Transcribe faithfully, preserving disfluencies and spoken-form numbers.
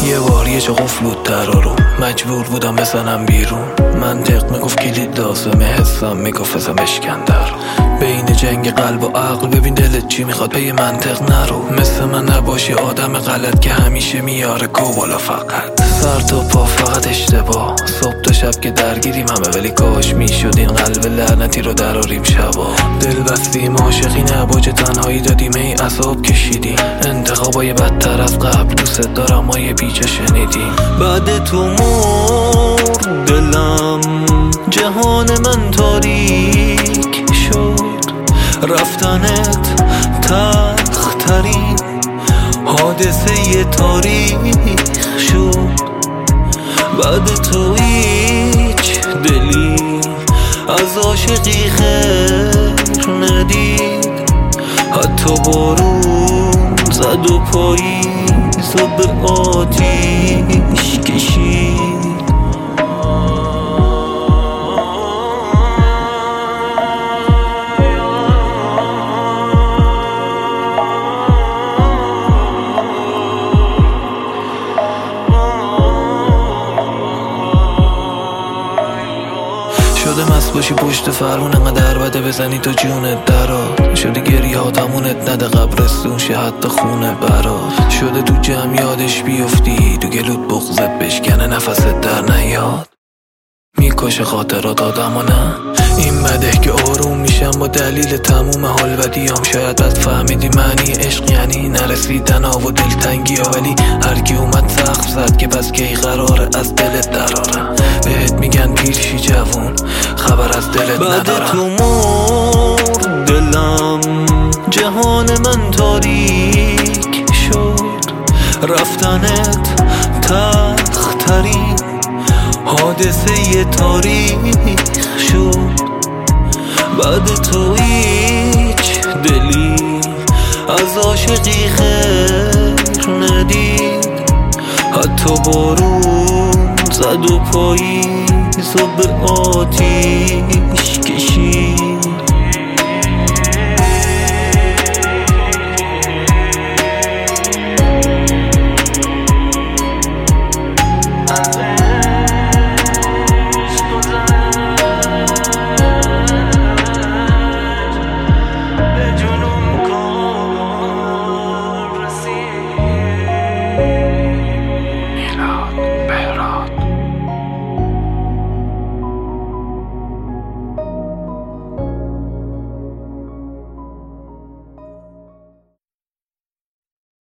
یه بار یه چه قفل بود در رو مجبور بودم بزنم بیرون. منطق میگفت کلید لازمه، حسم میگفت ازم بشکندر. بین جنگ قلب و عقل ببین دلت چی میخواد، به منطق نرو. مثل من نباشی آدم غلط که همیشه میاره گو بالا فقط. سر تا پا فقط اشتباه، صبح تا شب که درگیریم همه، ولی کاش میشد این قلب لعنتی رو دراریم شبا. دل بستیم عاشقی نباجه تنهایی دادیم ای عذاب کشیدیم. انتخابای بدتر از قبل دوست دارم ما یه بیجا شنیدیم. بعد تو مرد دلم جهان من تاریک شد، رفتنت تلخترین حادثه تاریخ شد. بعد تو هیچ دلی از عاشقی خیر ندید، حتی بارون زد و پاییز و به آتیش کشید. شده مست باشی پشت فرمون انقدر بده بزنی تو جونت درات. شده گریه ها تمونت نده قبرستون شه حتی خونه برات. شده تو جمع یادش بیفتی، تو گلوت بغزت بشکنه نفست در نیاد. میکشه خاطرات آدم و نه این بده که آروم میشم با دلیل تموم حال بدیام. شاید بد فهمیدی معنی عشق یعنی نرسیدن ها و دلتنگی ها، ولی هرکی اومد سقف زد که پس کی قراره از دلت درارم. بهت میگن پیرشی جوون خبر از دلت ندارم. بعد تو مرد دلم جهان من تاریک شد، رفتنت تلخترین حادثه تاریخ شد. بعد تو هیچ دلی از عاشقی خیر ندید، حتی بارون زد و پاییز و به آتیش